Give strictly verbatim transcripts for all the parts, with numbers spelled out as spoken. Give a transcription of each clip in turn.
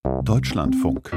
Deutschlandfunk.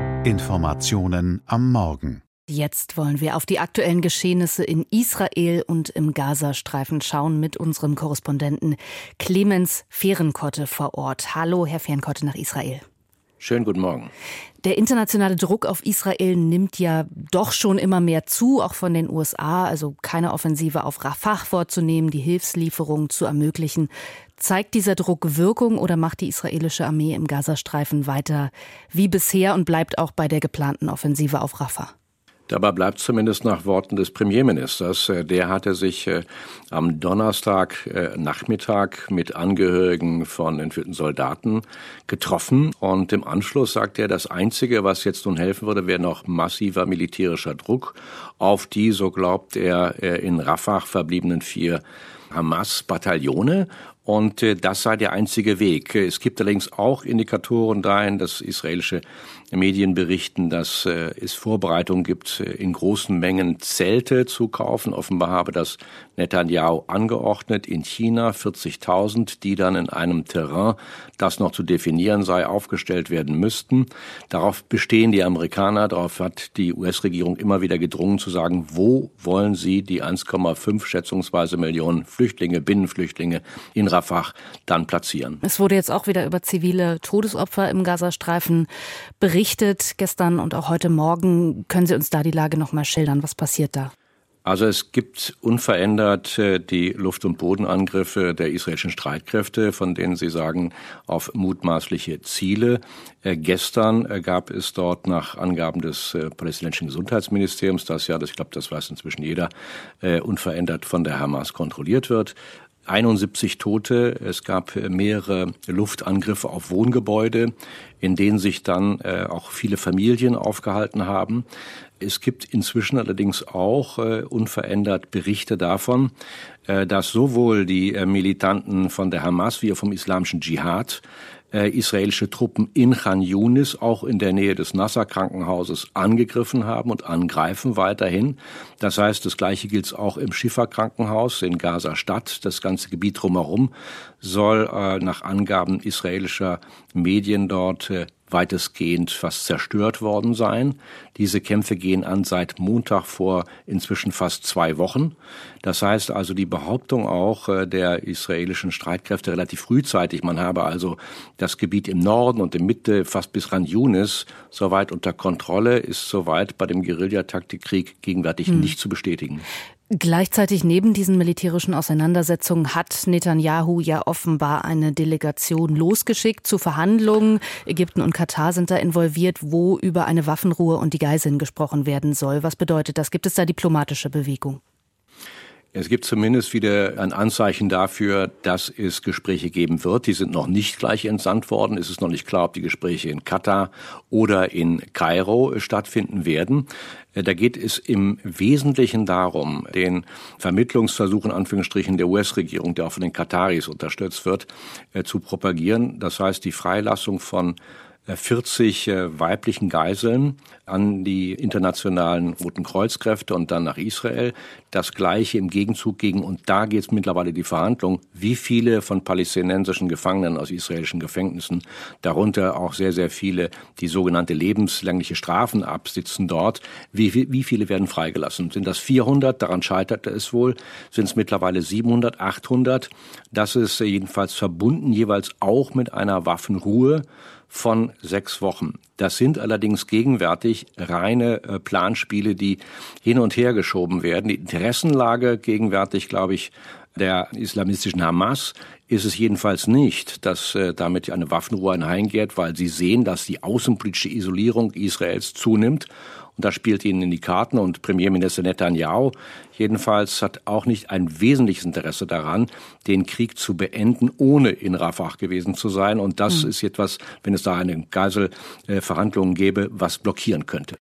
Informationen am Morgen. Jetzt wollen wir auf die aktuellen Geschehnisse in Israel und im Gazastreifen schauen mit unserem Korrespondenten Clemens Fehrenkotte vor Ort. Hallo, Herr Fehrenkotte nach Israel. Schönen guten Morgen. Der internationale Druck auf Israel nimmt ja doch schon immer mehr zu, auch von den U S A, also keine Offensive auf Rafah vorzunehmen, die Hilfslieferungen zu ermöglichen. Zeigt dieser Druck Wirkung oder macht die israelische Armee im Gazastreifen weiter wie bisher und bleibt auch bei der geplanten Offensive auf Rafah? Dabei bleibt zumindest nach Worten des Premierministers. Der hatte sich am Donnerstag Nachmittag mit Angehörigen von entführten Soldaten getroffen. Und im Anschluss sagt er, das Einzige, was jetzt nun helfen würde, wäre noch massiver militärischer Druck auf die, so glaubt er, in Rafah verbliebenen vier Hamas-Bataillone. Und das sei der einzige Weg. Es gibt allerdings auch Indikatoren dahin, dass israelische Medien berichten, dass es Vorbereitungen gibt, in großen Mengen Zelte zu kaufen. Offenbar habe das Netanyahu angeordnet in China, vierzigtausend, die dann in einem Terrain, das noch zu definieren sei, aufgestellt werden müssten. Darauf bestehen die Amerikaner, darauf hat die U S-Regierung immer wieder gedrungen zu sagen, wo wollen sie die eins Komma fünf schätzungsweise Millionen Flüchtlinge, Binnenflüchtlinge in Rafah dann platzieren. Es wurde jetzt auch wieder über zivile Todesopfer im Gazastreifen berichtet, gestern und auch heute Morgen. Können Sie uns da die Lage noch mal schildern? Was passiert da? Also es gibt unverändert die Luft- und Bodenangriffe der israelischen Streitkräfte, von denen Sie sagen, auf mutmaßliche Ziele. Äh, gestern äh, gab es dort nach Angaben des äh, palästinensischen Gesundheitsministeriums, das ja, das, ich glaube, das weiß inzwischen jeder, äh, unverändert von der Hamas kontrolliert wird, einundsiebzig Tote. Es gab mehrere Luftangriffe auf Wohngebäude, in denen sich dann äh, auch viele Familien aufgehalten haben. Es gibt inzwischen allerdings auch äh, unverändert Berichte davon, äh, dass sowohl die äh, Militanten von der Hamas wie auch vom islamischen Dschihad äh, israelische Truppen in Khan Yunis, auch in der Nähe des Nasser-Krankenhauses, angegriffen haben und angreifen weiterhin. Das heißt, das Gleiche gilt auch im Schifa-Krankenhaus in Gaza-Stadt. Das ganze Gebiet drumherum soll äh, nach Angaben israelischer Medien dort äh, weitestgehend fast zerstört worden sein. Diese Kämpfe gehen an seit Montag vor inzwischen fast zwei Wochen. Das heißt also die Behauptung auch äh, der israelischen Streitkräfte relativ frühzeitig, man habe also das Gebiet im Norden und in Mitte fast bis Khan Yunis soweit unter Kontrolle, ist soweit bei dem Guerillataktikkrieg gegenwärtig hm. nicht zu bestätigen. Gleichzeitig neben diesen militärischen Auseinandersetzungen hat Netanyahu ja offenbar eine Delegation losgeschickt zu Verhandlungen. Ägypten und Katar sind da involviert, wo über eine Waffenruhe und die Geiseln gesprochen werden soll. Was bedeutet das? Gibt es da diplomatische Bewegung? Es gibt zumindest wieder ein Anzeichen dafür, dass es Gespräche geben wird. Die sind noch nicht gleich entsandt worden. Es ist noch nicht klar, ob die Gespräche in Katar oder in Kairo stattfinden werden. Da geht es im Wesentlichen darum, den Vermittlungsversuch in Anführungsstrichen der U S-Regierung, der auch von den Kataris unterstützt wird, zu propagieren. Das heißt, die Freilassung von vierzig äh, weiblichen Geiseln an die internationalen Roten Kreuzkräfte und dann nach Israel. Das Gleiche im Gegenzug gegen, und da geht es mittlerweile die Verhandlung, wie viele von palästinensischen Gefangenen aus israelischen Gefängnissen, darunter auch sehr, sehr viele, die sogenannte lebenslängliche Strafen absitzen dort, wie, wie viele werden freigelassen? Sind das vierhundert? Daran scheiterte es wohl. Sind es mittlerweile siebenhundert, achthundert? Das ist jedenfalls verbunden jeweils auch mit einer Waffenruhe von sechs Wochen. Das sind allerdings gegenwärtig reine äh, Planspiele, die hin und her geschoben werden. Die Interessenlage gegenwärtig, glaube ich, der islamistischen Hamas ist es jedenfalls nicht, dass äh, damit eine Waffenruhe einhergeht, weil sie sehen, dass die außenpolitische Isolierung Israels zunimmt. Und das spielt ihnen in die Karten. Und Premierminister Netanyahu jedenfalls hat auch nicht ein wesentliches Interesse daran, den Krieg zu beenden, ohne in Rafah gewesen zu sein. Und das mhm. ist etwas, wenn es da eine Geiselverhandlung gäbe, was blockieren könnte.